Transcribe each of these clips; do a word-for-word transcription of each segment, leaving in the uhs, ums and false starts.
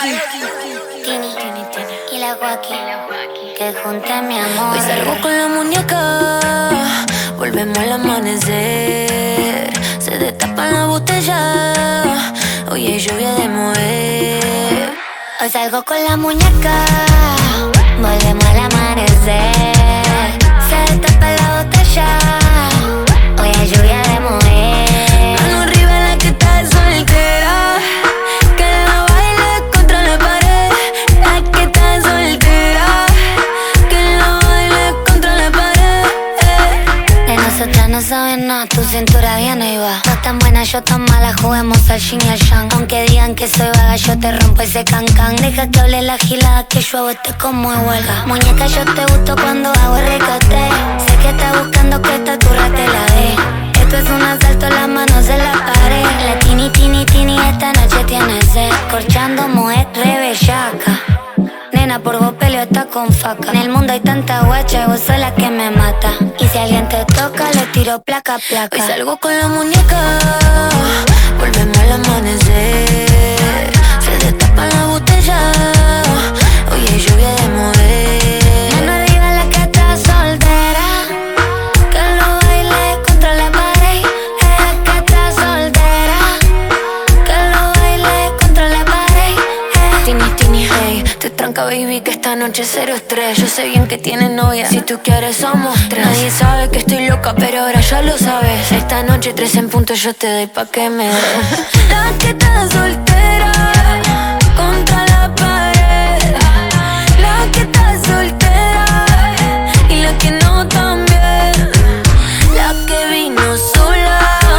Tini, Tini, Tini y la Joaquín, que junté mi amor. Hoy salgo con la muñeca, volvemos al amanecer. Se destapa la botella, hoy hay lluvia de mover. Hoy salgo con la muñeca, volvemos al amanecer. Se destapa la botella, hoy hay lluvia de mover. Mano arriba la que está soltera, que la baile contra la pared. La que está soltera, que la baile contra la pared. De nosotras no saben nada, tu cintura viene y va. No tan buena, yo tan mala, juguemos al yin y al yang. Aunque digan que soy vaga, yo te rompo ese cancan. Deja que hable la gilada, que yo hago este como de huelga. Muñeca, yo te gusto cuando hago el recate. Sé que estás buscando que esta turra te la dé. Esto es un asalto, las manos en la pared. La tini, tini, tini, esta noche tiene sed. Corchando, mujer, re bellaca. Nena, por vos peleo está con faca. En el mundo hay tanta guacha y vos sos la que me mata. Y si alguien te toca, le tiro placa, placa. Hoy salgo con la muñeca, volvemos al amanecer. Se destapa la botella, hoy hay lluvia de mover. Mano arriba la que está soltera, que lo baile contra la pared. La que está soltera, que lo baile contra la pared. Tini, Tini, hey, te tranca baby que esta noche cero estrés. Yo sé bien que tienes novia, si tú quieres somos tres. Nadie sabe que estoy loca, pero ahora ya lo sabes. Esta noche tres en punto yo te doy pa' que me des. La que está soltera, contra la pared. La que está soltera, y la que no también. La que vino sola,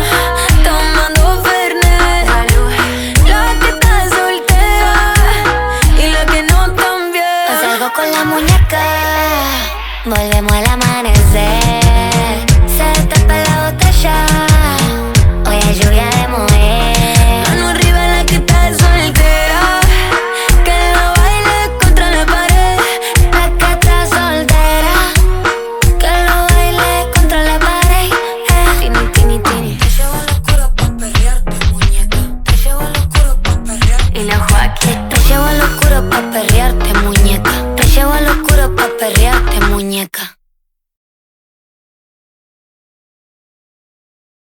tomando Fernet. La que está soltera, y la que no también. Hoy salgo con la muñeca, volvemos al amanecer. Se destapa la botella, hoy hay lluvia de mover. Mano arriba la que está soltera, que la baile contra la pared. La que está soltera, que lo baile contra la pared. Tini, Tini, Tini. Te llevo al oscuro pa' perrearte, muñeca. Te llevo al oscuro pa' perrearte. Y la Joaquín. Te llevo al oscuro pa'